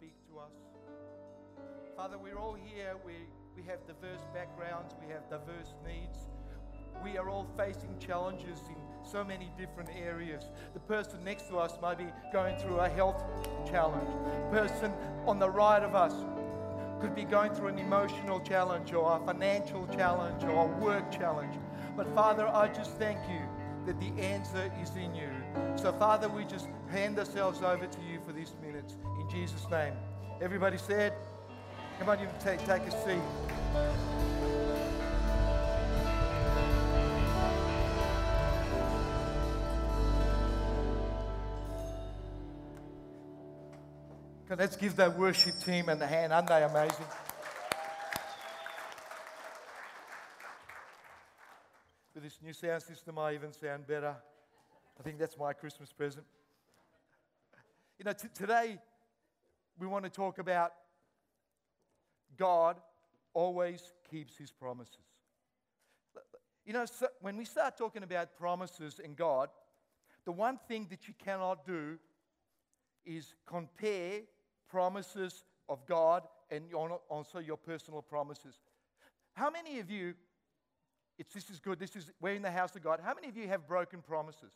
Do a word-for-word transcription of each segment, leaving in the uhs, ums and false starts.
speak to us. Father, we're all here. We, we have diverse backgrounds. We have diverse needs. We are all facing challenges in so many different areas. The person next to us might be going through a health challenge. The person on the right of us could be going through an emotional challenge or a financial challenge or a work challenge. But Father, I just thank you that the answer is in you. So Father, we just hand ourselves over to you for these minutes in Jesus' name. Everybody said, come on, you can take, take a seat. Okay, let's give that worship team a hand. Aren't they amazing? With this new sound system, I even sound better. I think that's my Christmas present. You know, t- today we want to talk about God always keeps his promises. You know, so when we start talking about promises and God, the one thing that you cannot do is compare promises of God and also your personal promises. How many of you, it's, this is good, this is, we're in the house of God. How many of you have broken promises?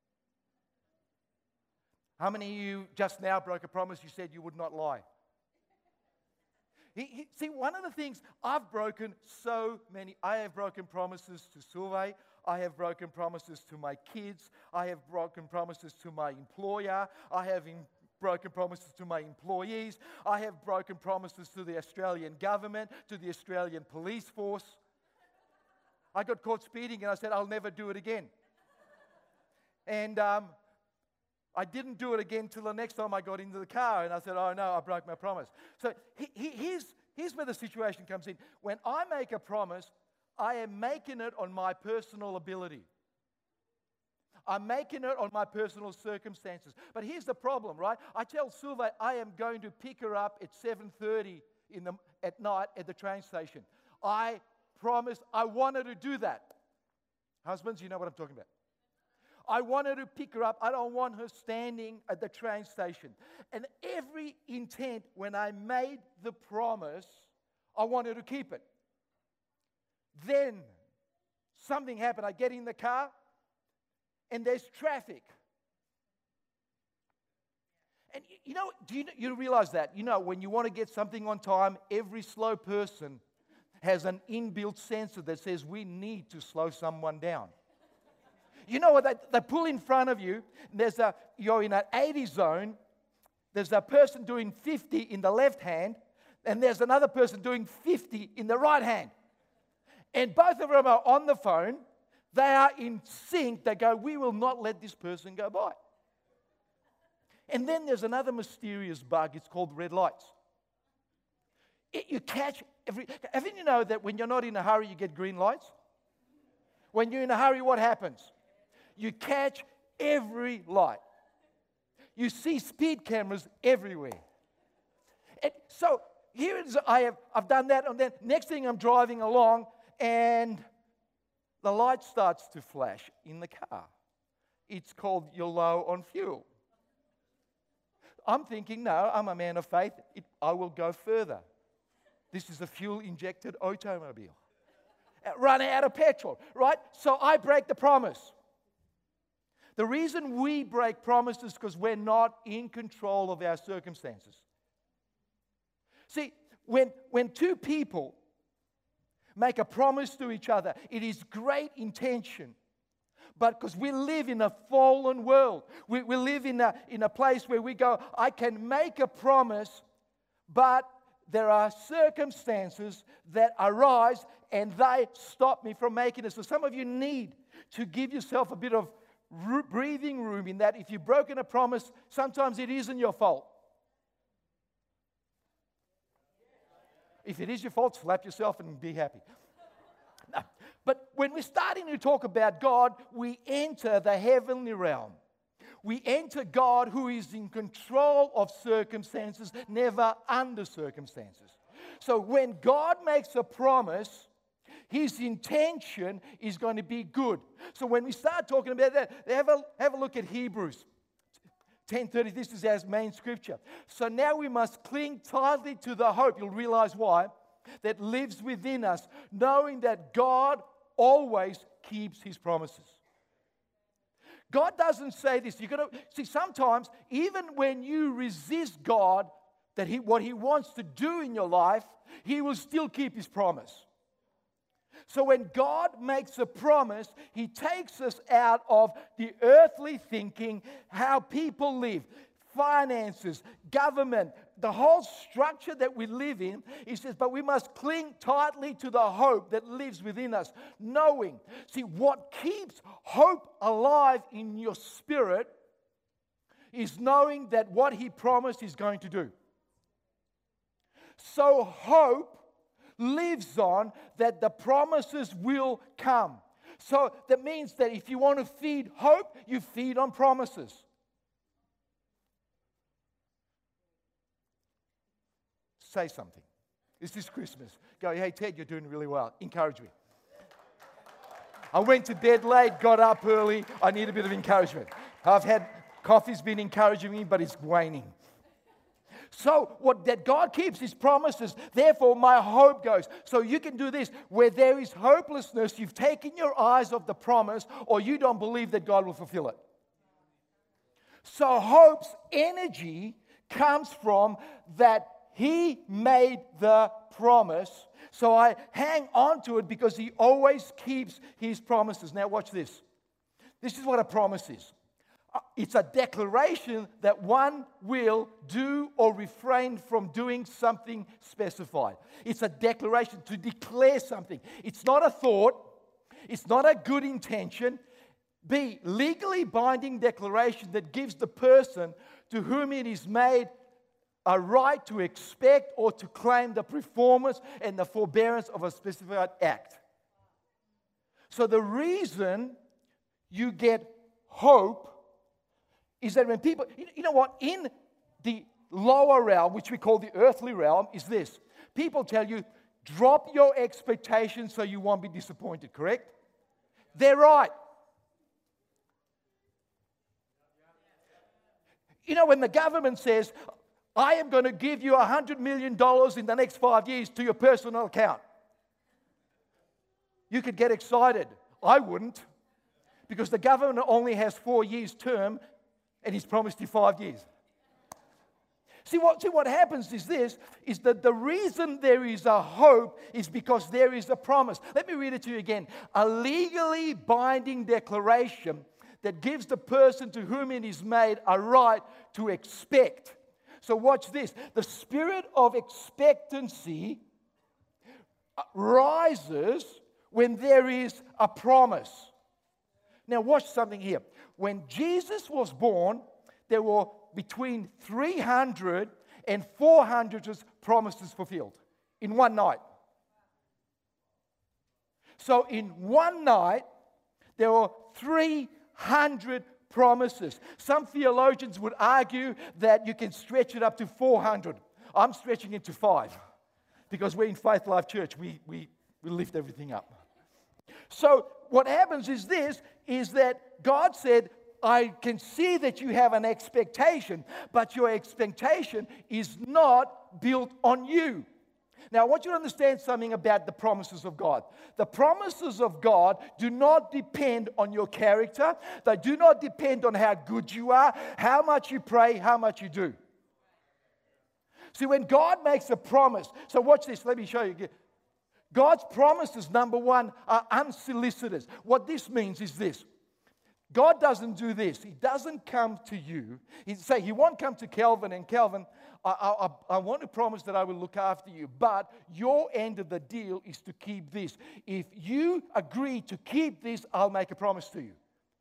How many of you just now broke a promise you said you would not lie? He, he, see, one of the things, I've broken so many, I have broken promises to Sylvain, I have broken promises to my kids, I have broken promises to my employer, I have in, broken promises to my employees, I have broken promises to the Australian government, to the Australian police force. I got caught speeding and I said, I'll never do it again. And um, I didn't do it again till the next time I got into the car and I said, oh no, I broke my promise. So he, he, here's, here's where the situation comes in. When I make a promise, I am making it on my personal ability. I'm making it on my personal circumstances. But here's the problem, right? I tell Sylvain I am going to pick her up at seven thirty in the, at night at the train station. I promised I wanted to do that. Husbands, you know what I'm talking about. I wanted to pick her up. I don't want her standing at the train station. And every intent, when I made the promise, I wanted to keep it. Then something happened. I get in the car and there's traffic. And you know, do you, you realize that? You know, when you want to get something on time, every slow person has an inbuilt sensor that says we need to slow someone down. You know what? They, they pull in front of you. There's a, you're in an eighty zone. There's a person doing fifty in the left hand, and there's another person doing fifty in the right hand. And both of them are on the phone. They are in sync. They go, we will not let this person go by. And then there's another mysterious bug. It's called red lights. It, you catch every... Haven't you know that when you're not in a hurry, you get green lights? When you're in a hurry, what happens? You catch every light. You see speed cameras everywhere. And so here it is. I have, I've done that. And then next thing I'm driving along and the light starts to flash in the car. It's called you're low on fuel. I'm thinking, no, I'm a man of faith. It, I will go further. This is a fuel-injected automobile. Run out of petrol, right? So I break the promise. The reason we break promises is because we're not in control of our circumstances. See, when, when two people make a promise to each other, it is great intention. But because we live in a fallen world, we, we live in a, in a place where we go, I can make a promise, but there are circumstances that arise and they stop me from making it. So some of you need to give yourself a bit of breathing room in that if you've broken a promise, sometimes it isn't your fault. If it is your fault, slap yourself and be happy. No. But when we're starting to talk about God, we enter the heavenly realm. We enter God who is in control of circumstances, never under circumstances. So when God makes a promise, His intention is going to be good. So when we start talking about that, have a, have a look at Hebrews ten thirty, this is our main scripture. So now we must cling tightly to the hope, you'll realize why, that lives within us, knowing that God always keeps His promises. God doesn't say this. You've got to see, sometimes, even when you resist God, that he, what He wants to do in your life, He will still keep His promise. So when God makes a promise, He takes us out of the earthly thinking, how people live, finances, government, the whole structure that we live in. He says, but we must cling tightly to the hope that lives within us, knowing. See, what keeps hope alive in your spirit is knowing that what He promised He's going to do. So hope lives on that the promises will come. So that means that if you want to feed hope, you feed on promises. Say something. This is Christmas. Go, hey, Ted, you're doing really well. Encourage me. I went to bed late, got up early. I need a bit of encouragement. I've had, coffee's been encouraging me, but it's waning. So what that God keeps His promises, therefore my hope goes. So you can do this. Where there is hopelessness, you've taken your eyes off the promise, or you don't believe that God will fulfill it. So hope's energy comes from that He made the promise. So I hang on to it because He always keeps His promises. Now watch this. This is what a promise is. It's a declaration that one will do or refrain from doing something specified. It's a declaration to declare something. It's not a thought. It's not a good intention. B, legally binding declaration that gives the person to whom it is made a right to expect or to claim the performance and the forbearance of a specified act. So the reason you get hope is that when people, you know what, in the lower realm, which we call the earthly realm, is this. People tell you, drop your expectations so you won't be disappointed, correct? They're right. You know, when the government says, I am going to give you one hundred million dollars in the next five years to your personal account, you could get excited. I wouldn't, because the government only has four years term, and He's promised you five years. See what, see what happens is this, is that the reason there is a hope is because there is a promise. Let me read it to you again. A legally binding declaration that gives the person to whom it is made a right to expect. So watch this. The spirit of expectancy rises when there is a promise. Now watch something here. When Jesus was born, there were between three hundred and four hundred promises fulfilled in one night. So in one night, there were three hundred promises. Some theologians would argue that you can stretch it up to four hundred. I'm stretching it to five because we're in Faith Life Church. We, we, we lift everything up. So what happens is this, is that God said, I can see that you have an expectation, but your expectation is not built on you. Now, I want you to understand something about the promises of God. The promises of God do not depend on your character. They do not depend on how good you are, how much you pray, how much you do. See, when God makes a promise, so watch this, let me show you. God's promises, number one, are unsolicited. What this means is this. God doesn't do this. He doesn't come to you. He'd say, He won't come to Calvin and Calvin, I, I, I want to promise that I will look after you, but your end of the deal is to keep this. If you agree to keep this, I'll make a promise to you.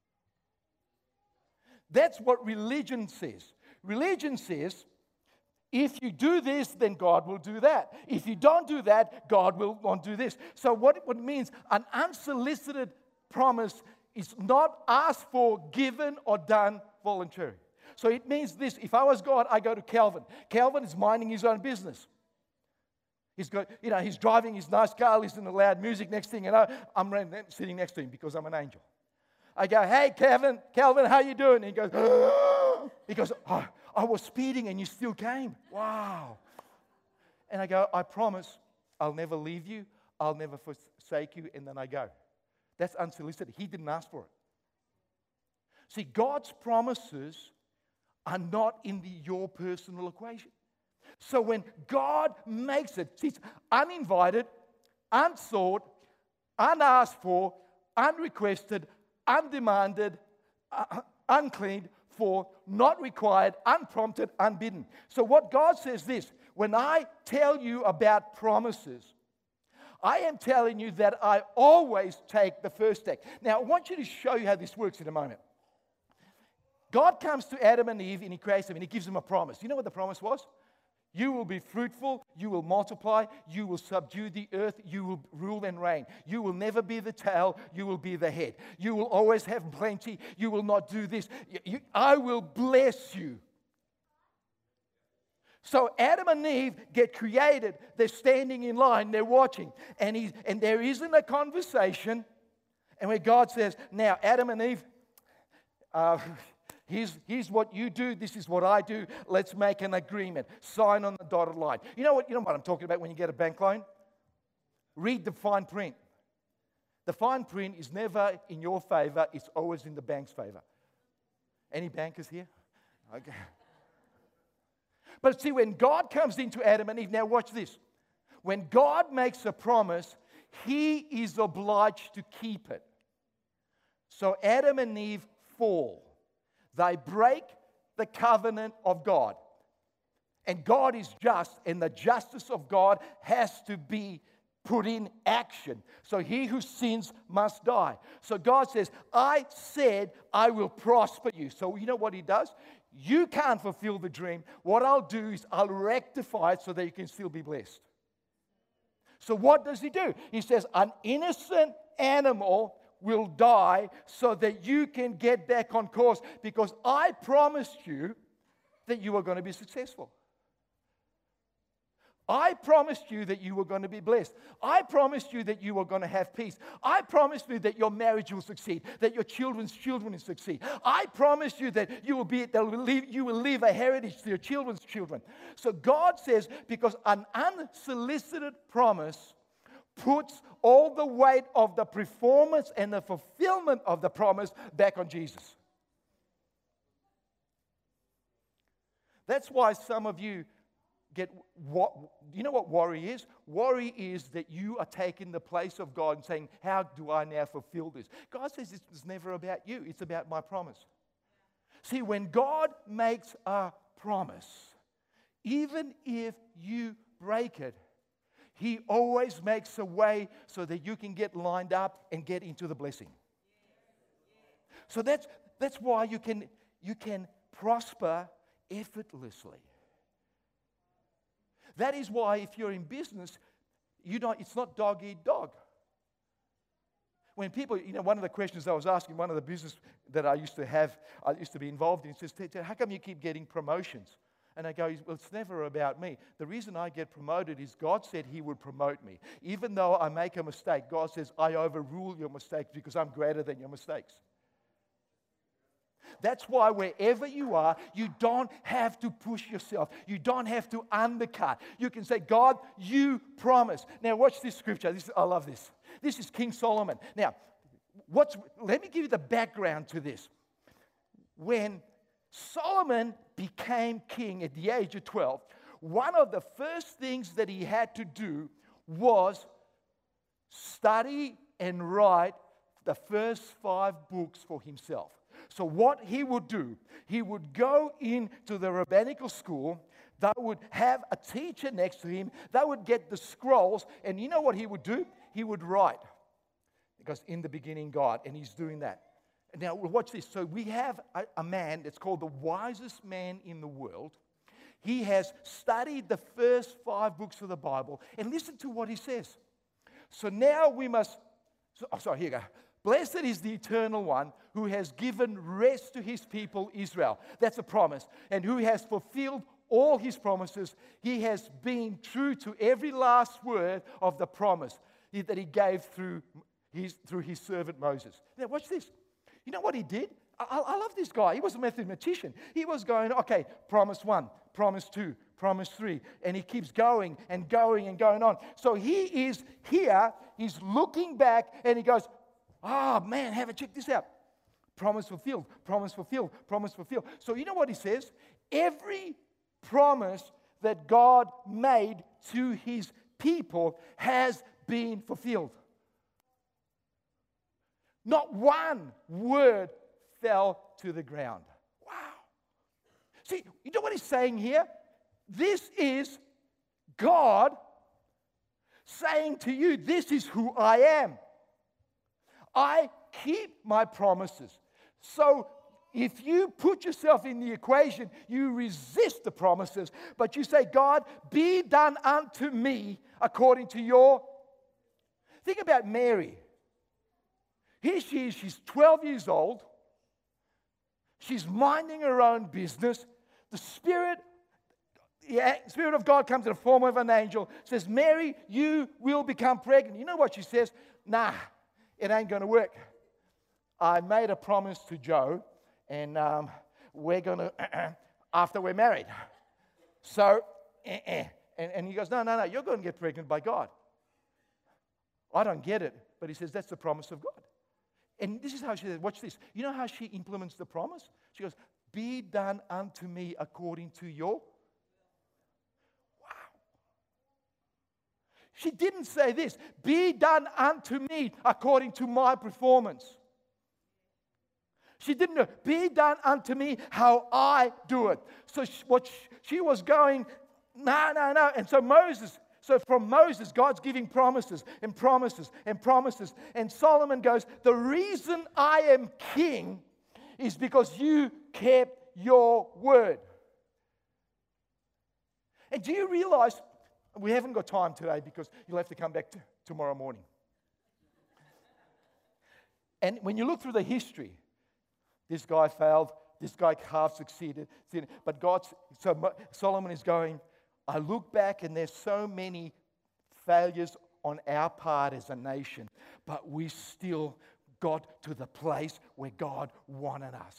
That's what religion says. Religion says, if you do this, then God will do that. If you don't do that, God will won't do this. So what, what it means, an unsolicited promise is not asked for, given, or done voluntarily. So it means this. If I was God, I go to Calvin. Calvin is minding his own business. He's got, you know, he's driving his nice car, listening to loud music. Next thing you know, I'm sitting next to him because I'm an angel. I go, hey, Calvin, Calvin, how you doing? And he goes, oh. He goes, oh, I was speeding and you still came. Wow. And I go, I promise I'll never leave you. I'll never forsake you. And then I go. That's unsolicited. He didn't ask for it. See, God's promises are not in the, your personal equation. So when God makes it, see, it's uninvited, unsought, unasked for, unrequested, undemanded, uh, uncleaned for, not required, unprompted, unbidden. So what God says this, when I tell you about promises, I am telling you that I always take the first step. Now, I want you to show you how this works in a moment. God comes to Adam and Eve and He creates them and He gives them a promise. You know what the promise was? You will be fruitful, you will multiply, you will subdue the earth, you will rule and reign. You will never be the tail, you will be the head. You will always have plenty, you will not do this. You, you, I will bless you. So Adam and Eve get created, they're standing in line, they're watching, and, he's, and there isn't a conversation, and where God says, now Adam and Eve, uh, Here's, here's what you do. This is what I do. Let's make an agreement. Sign on the dotted line. You know what? You know what I'm talking about when you get a bank loan? Read the fine print. The fine print is never in your favor. It's always in the bank's favor. Any bankers here? Okay. But see, when God comes into Adam and Eve, now watch this. When God makes a promise, He is obliged to keep it. So Adam and Eve fall. They break the covenant of God. And God is just, and the justice of God has to be put in action. So he who sins must die. So God says, I said I will prosper you. So you know what He does? You can't fulfill the dream. What I'll do is I'll rectify it so that you can still be blessed. So what does He do? He says, an innocent animal will die so that you can get back on course, because I promised you that you were going to be successful. I promised you that you were going to be blessed. I promised you that you were going to have peace. I promised you that your marriage will succeed, that your children's children will succeed. I promised you that you will be, that will leave, you will leave a heritage to your children's children. So God says, because an unsolicited promise puts all the weight of the performance and the fulfillment of the promise back on Jesus. That's why some of you get what, you know what worry is? Worry is that you are taking the place of God and saying, how do I now fulfill this? God says it's never about you, it's about my promise. See, when God makes a promise, even if you break it, He always makes a way so that you can get lined up and get into the blessing. So that's, that's why you can, you can prosper effortlessly. That is why if you're in business, you don't, it's not dog eat dog. When people, you know, one of the questions I was asking one of the business that I used to have, I used to be involved in, says, how come you keep getting promotions? And I go, well, it's never about me. The reason I get promoted is God said He would promote me. Even though I make a mistake, God says, I overrule your mistakes because I'm greater than your mistakes. That's why wherever you are, you don't have to push yourself. You don't have to undercut. You can say, God, you promise. Now, watch this scripture. This, I love this. This is King Solomon. Now, what's, let me give you the background to this. When Solomon became king at the age of twelve, one of the first things that he had to do was study and write the first five books for himself. So what he would do, he would go into the rabbinical school, they would have a teacher next to him, they would get the scrolls, and you know what he would do? He would write, because in the beginning God, and he's doing that. Now, watch this. So we have a, a man that's called the wisest man in the world. He has studied the first five books of the Bible. And listen to what he says. So now we must, so, oh, sorry, here you go. Blessed is the Eternal One who has given rest to His people Israel. That's a promise. And who has fulfilled all His promises. He has been true to every last word of the promise that He gave through his, through his servant Moses. Now, watch this. You know what he did? I, I love this guy. He was a mathematician. He was going, okay, promise one, promise two, promise three. And he keeps going and going and going on. So he is here, he's looking back, and he goes, oh, man, have a check this out. Promise fulfilled, promise fulfilled, promise fulfilled. So you know what he says? Every promise that God made to his people has been fulfilled. Not one word fell to the ground. Wow. See, you know what he's saying here? This is God saying to you, this is who I am. I keep my promises. So if you put yourself in the equation, you resist the promises, but you say, God, be done unto me according to your... Think about Mary. Here she is, she's twelve years old. She's minding her own business. The Spirit, the Spirit of God comes in the form of an angel, says, Mary, you will become pregnant. You know what she says? Nah, it ain't going to work. I made a promise to Joe, and um, we're going to, uh-uh, after we're married. So, uh-uh. and, and he goes, no, no, no, you're going to get pregnant by God. I don't get it, but he says, that's the promise of God. And this is how she says, watch this. You know how she implements the promise? She goes, be done unto me according to your... Wow. She didn't say this, be done unto me according to my performance. She didn't know, be done unto me how I do it. So she, what she, she was going, no, no, no. And so Moses... So from Moses, God's giving promises and promises and promises. And Solomon goes, the reason I am king is because you kept your word. And do you realize, we haven't got time today because you'll have to come back to tomorrow morning. And when you look through the history, this guy failed, this guy half succeeded. But God's, so Solomon is going, I look back and there's so many failures on our part as a nation, but we still got to the place where God wanted us.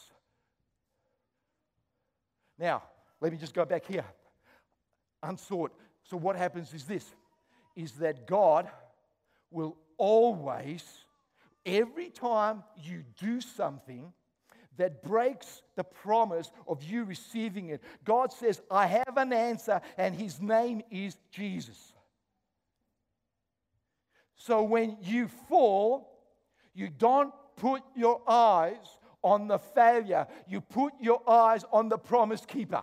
Now, let me just go back here. Unsought. So what happens is this, is that God will always, every time you do something that breaks the promise of you receiving it. God says, I have an answer, and his name is Jesus. So when you fall, you don't put your eyes on the failure. You put your eyes on the promise keeper.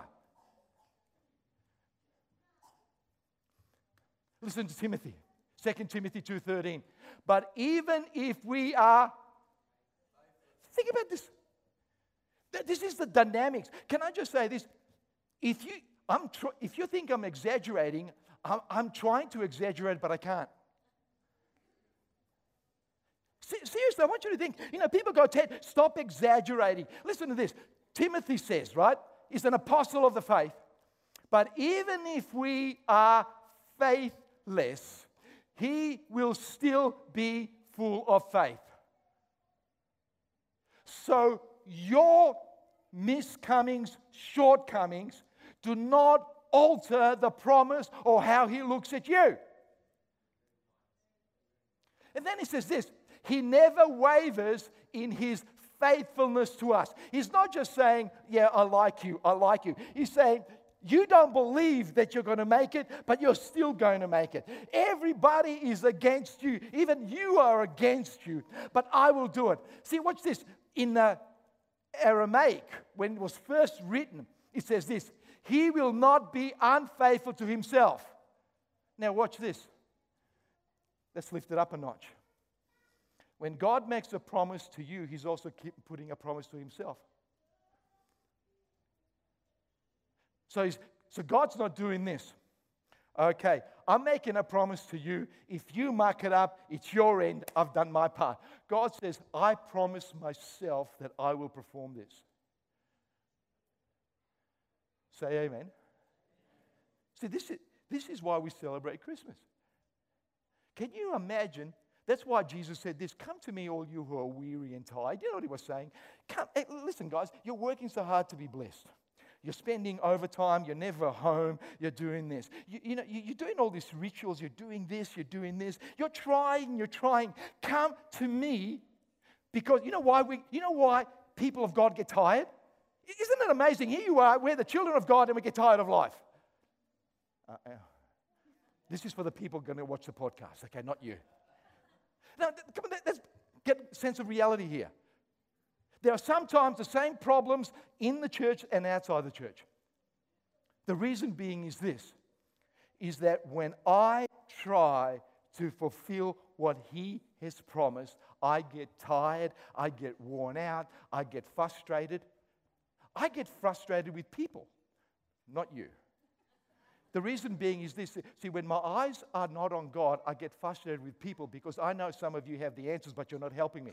Listen to Timothy, Second Timothy two thirteen. But even if we are, think about this. This is the dynamics. Can I just say this? If you, I'm tr- if you think I'm exaggerating, I'm, I'm trying to exaggerate, but I can't. Se- seriously, I want you to think. You know, people go, Ted, stop exaggerating. Listen to this. Timothy says, right? He's an apostle of the faith. But even if we are faithless, he will still be full of faith. So your miscomings, shortcomings do not alter the promise or how he looks at you. And then he says this, he never wavers in his faithfulness to us. He's not just saying, yeah, I like you, I like you. He's saying, you don't believe that you're going to make it, but you're still going to make it. Everybody is against you. Even you are against you, but I will do it. See, watch this. In the Aramaic, when it was first written, it says this, he will not be unfaithful to himself. Now watch this. Let's lift it up a notch. When God makes a promise to you, he's also keep putting a promise to himself. So, he's, so God's not doing this. Okay, I'm making a promise to you. If you muck it up, it's your end. I've done my part. God says, I promise myself that I will perform this. Say amen. See, this is, this is why we celebrate Christmas. Can you imagine That's why Jesus said this, come to me all you who are weary and tired. You know what he was saying? Come, hey, listen guys, you're working so hard to be blessed. You're spending overtime, you're never home, you're doing this. You, you know, you, you're doing all these rituals, you're doing this, you're doing this. You're trying, you're trying. Come to me because you know why we, you know why people of God get tired? Isn't it amazing? Here you are, we're the children of God and we get tired of life. Uh, uh, this is for the people going to watch the podcast, okay, not you. Now, come on, let's get a sense of reality here. There are sometimes the same problems in the church and outside the church. The reason being is this, is that when I try to fulfill what He has promised, I get tired, I get worn out, I get frustrated. I get frustrated with people, not you. The reason being is this. See, when my eyes are not on God, I get frustrated with people because I know some of you have the answers, but you're not helping me.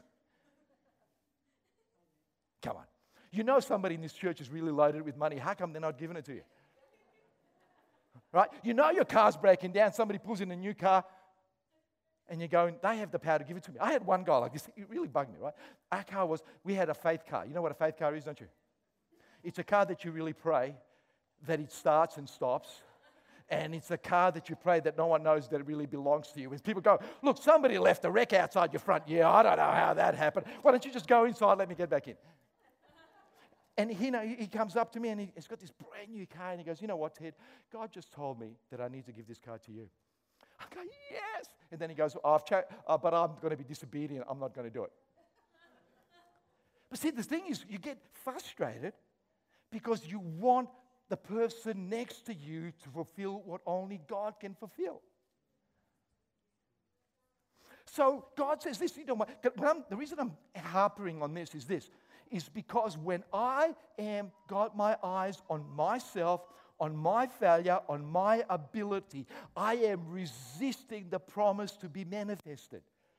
Come on. You know somebody in this church is really loaded with money. How come they're not giving it to you? Right? You know your car's breaking down. Somebody pulls in a new car and you're going, they have the power to give it to me. I had one guy like this. It really bugged me, right? Our car was, we had a faith car. You know what a faith car is, don't you? It's a car that you really pray that it starts and stops. And it's a car that you pray that no one knows that it really belongs to you. When people go, look, somebody left a wreck outside your front. Yeah, I don't know how that happened. Why don't you just go inside, let me get back in? And he, you know, he comes up to me and he, he's got this brand new car and he goes, you know what, Ted? God just told me that I need to give this car to you. I go, yes. And then he goes, oh, I've cha- uh, but I'm going to be disobedient. I'm not going to do it. But see, the thing is, you get frustrated because you want the person next to you to fulfill what only God can fulfill. So God says this, you know, when I'm, the reason I'm harping on this is this, is because when I am got my eyes on myself, on my failure, on my ability, I am resisting the promise to be manifested.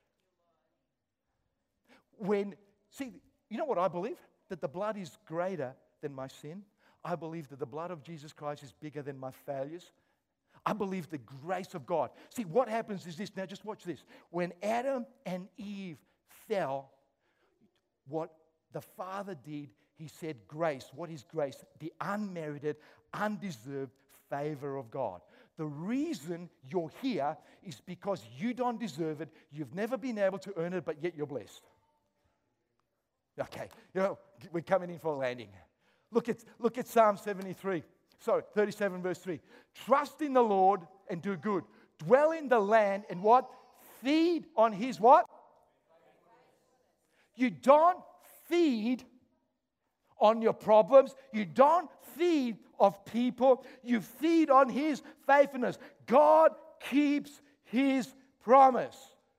When, see, you know what I believe? That the blood is greater than my sin. I believe that the blood of Jesus Christ is bigger than my failures. I believe the grace of God. See, what happens is this. Now, just watch this. When Adam and Eve fell, what the Father did, He said grace. What is grace? The unmerited, undeserved favor of God. The reason you're here is because you don't deserve it. You've never been able to earn it, but yet you're blessed. Okay, you know, we're coming in for a landing. Look at, look at Psalm seventy-three. Sorry, thirty-seven verse three. Trust in the Lord and do good. Dwell in the land and what? Feed on His what? You don't feed on your problems. You don't feed of people. You feed on His faithfulness. God keeps His promise.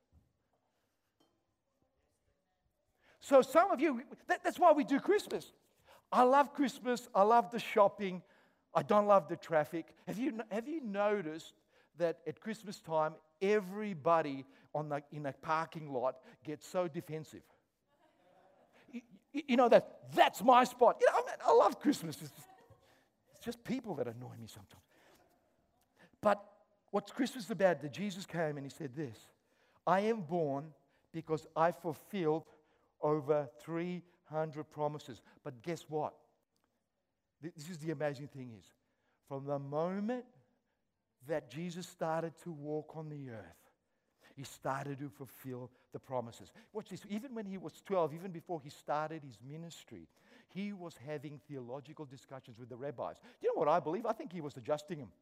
So some of you, that, that's why we do Christmas. I love Christmas. I love the shopping. I don't love the traffic. Have you, have you noticed that at Christmas time, everybody on the, in a parking lot gets so defensive? You, you know that that's my spot. You know, I, mean, I love Christmas. It's, it's just people that annoy me sometimes. But what's Christmas about? That Jesus came and He said this, I am born because I fulfilled over three hundred promises. But guess what? This is the amazing thing is, from the moment that Jesus started to walk on the earth, He started to fulfill the promises. Watch this. Even when He was twelve, even before He started His ministry, He was having theological discussions with the rabbis. Do you know what I believe? I think He was adjusting them.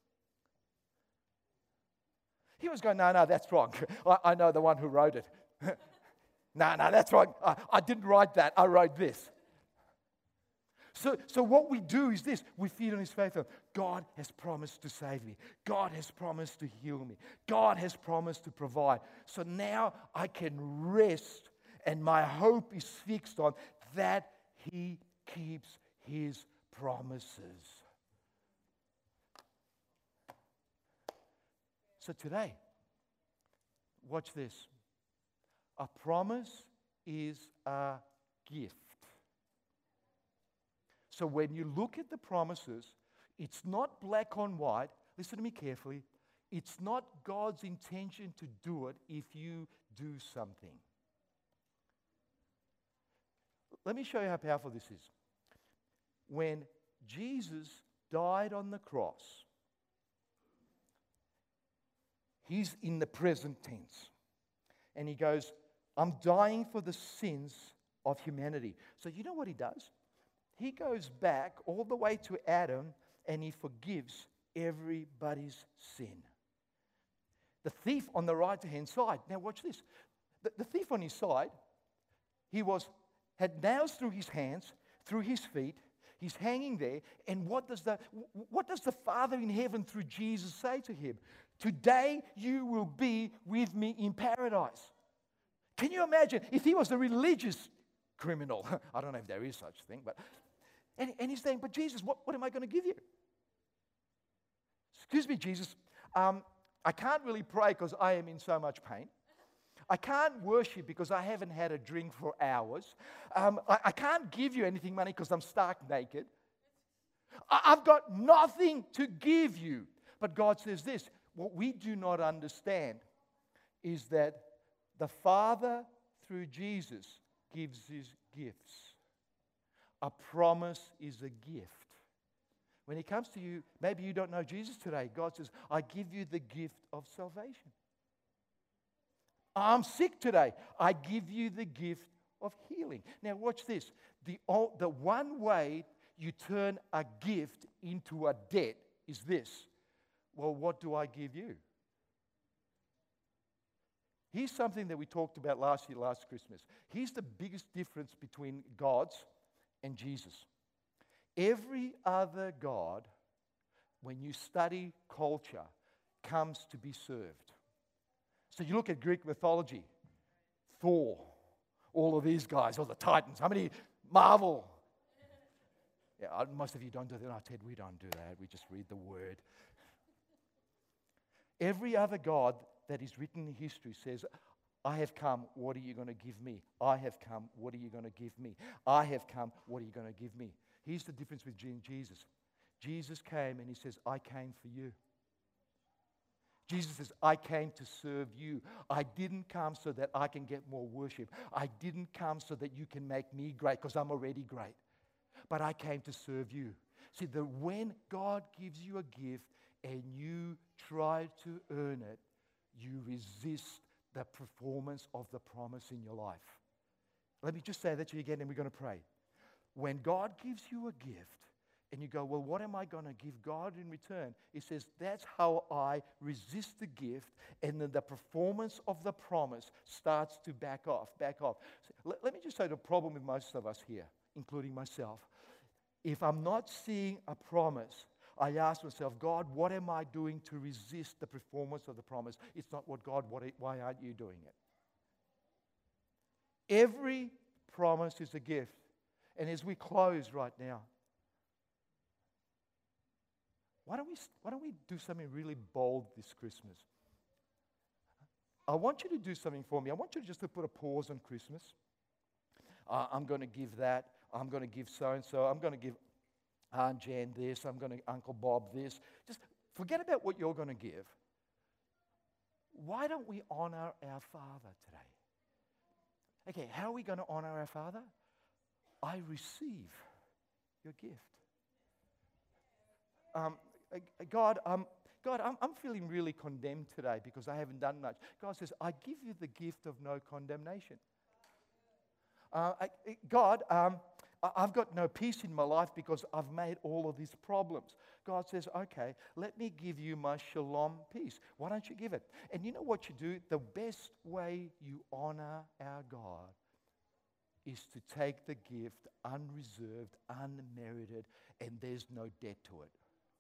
He was going, no, no, that's wrong. I, I know the one who wrote it. no, no, that's wrong. I, I didn't write that. I wrote this. So, so what we do is this. We feed on His faith. God has promised to save me. God has promised to heal me. God has promised to provide. So now I can rest and my hope is fixed on that He keeps His promises. So today, watch this. A promise is a gift. So when you look at the promises, it's not black on white. Listen to me carefully. It's not God's intention to do it if you do something. Let me show you how powerful this is. When Jesus died on the cross, he's in the present tense. And he goes, I'm dying for the sins of humanity. So you know what he does? He goes back all the way to Adam and he forgives everybody's sin. The thief on the right-hand side, now watch this. The, the thief on his side, he was had nails through his hands, through his feet. He's hanging there. And what does the what does the Father in heaven through Jesus say to him? Today you will be with me in paradise. Can you imagine if he was a religious criminal? I don't know if there is such a thing, but and, and he's saying, but Jesus, what, what am I going to give you? Excuse me, Jesus. Um, I can't really pray because I am in so much pain. I can't worship because I haven't had a drink for hours. Um, I, I can't give you anything money because I'm stark naked. I, I've got nothing to give you. But God says this, what we do not understand is that the Father, through Jesus, gives his gifts. A promise is a gift. When he comes to you, maybe you don't know Jesus today. God says, I give you the gift of salvation. I'm sick today. I give you the gift of healing. Now watch this. The, the one way you turn a gift into a debt is this. Well, what do I give you? Here's something that we talked about last year, last Christmas. Here's the biggest difference between gods and Jesus. Every other god, when you study culture, comes to be served. So you look at Greek mythology, Thor, all of these guys, all the Titans. How many? Marvel. Yeah, most of you don't do that. I said we don't do that. We just read the word. Every other god that is written in history says, I have come, what are you going to give me? I have come, what are you going to give me? I have come, what are you going to give me? Here's the difference with Jesus. Jesus came and he says, I came for you. Jesus says, I came to serve you. I didn't come so that I can get more worship. I didn't come so that you can make me great because I'm already great. But I came to serve you. See, the, when God gives you a gift and you try to earn it, you resist the performance of the promise in your life. Let me just say that to you again and we're going to pray. When God gives you a gift, and you go, well, what am I going to give God in return? He says, that's how I resist the gift, and then the performance of the promise starts to back off, back off. So let, let me just say the problem with most of us here, including myself. If I'm not seeing a promise, I ask myself, God, what am I doing to resist the performance of the promise? It's not what God, what, why aren't you doing it? Every promise is a gift. And as we close right now, Why don't we, why don't we do something really bold this Christmas? I want you to do something for me. I want you just to put a pause on Christmas. Uh, I'm going to give that. I'm going to give so-and-so. I'm going to give Aunt Jan this. I'm going to Uncle Bob this. Just forget about what you're going to give. Why don't we honor our Father today? Okay, how are we going to honor our Father? I receive your gift. Um, God, um, God, I'm, I'm feeling really condemned today because I haven't done much. God says, I give you the gift of no condemnation. Uh, I, God, um, I've got no peace in my life because I've made all of these problems. God says, okay, let me give you my shalom peace. Why don't you give it? And you know what you do? The best way you honor our God is to take the gift unreserved, unmerited, and there's no debt to it.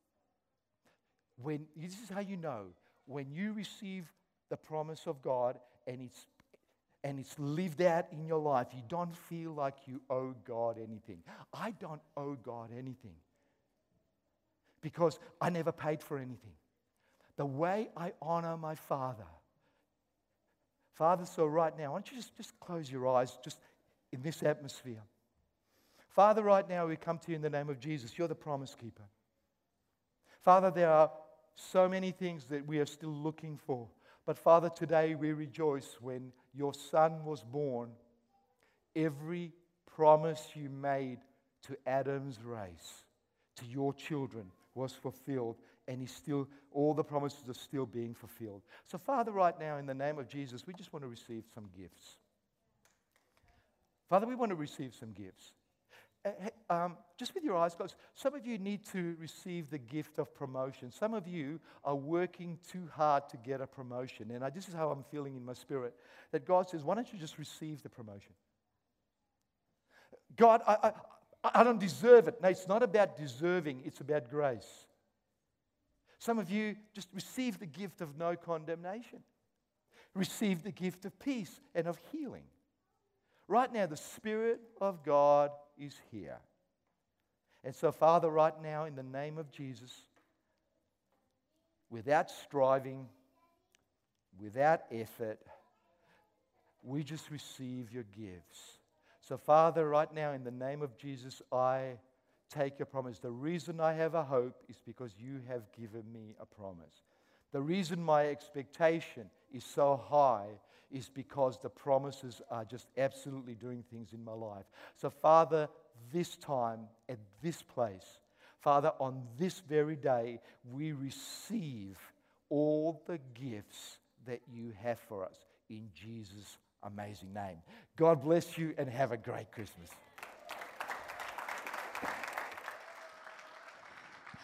When this is how you know, when you receive the promise of God and it's and it's lived out in your life, you don't feel like you owe God anything. I don't owe God anything because I never paid for anything. The way I honor my Father, Father, so right now, why don't you just, just close your eyes just in this atmosphere. Father, right now we come to you in the name of Jesus. You're the promise keeper. Father, there are so many things that we are still looking for. But Father, today we rejoice when your son was born, every promise you made to Adam's race, to your children, was fulfilled, and he's still, all the promises are still being fulfilled. So, Father, right now, in the name of Jesus, we just want to receive some gifts. Father, we want to receive some gifts. Uh, um, just with your eyes closed, some of you need to receive the gift of promotion. Some of you are working too hard to get a promotion. And I, this is how I'm feeling in my spirit, that God says, why don't you just receive the promotion? God, I, I, I don't deserve it. No, it's not about deserving. It's about grace. Some of you just receive the gift of no condemnation. Receive the gift of peace and of healing. Right now, the Spirit of God is here. And so, Father, right now, in the name of Jesus, without striving, without effort, we just receive your gifts. So, Father, right now, in the name of Jesus, I take your promise. The reason I have a hope is because you have given me a promise. The reason my expectation is so high is because the promises are just absolutely doing things in my life. So, Father, this time, at this place, Father, on this very day, we receive all the gifts that you have for us in Jesus' amazing name. God bless you and have a great Christmas.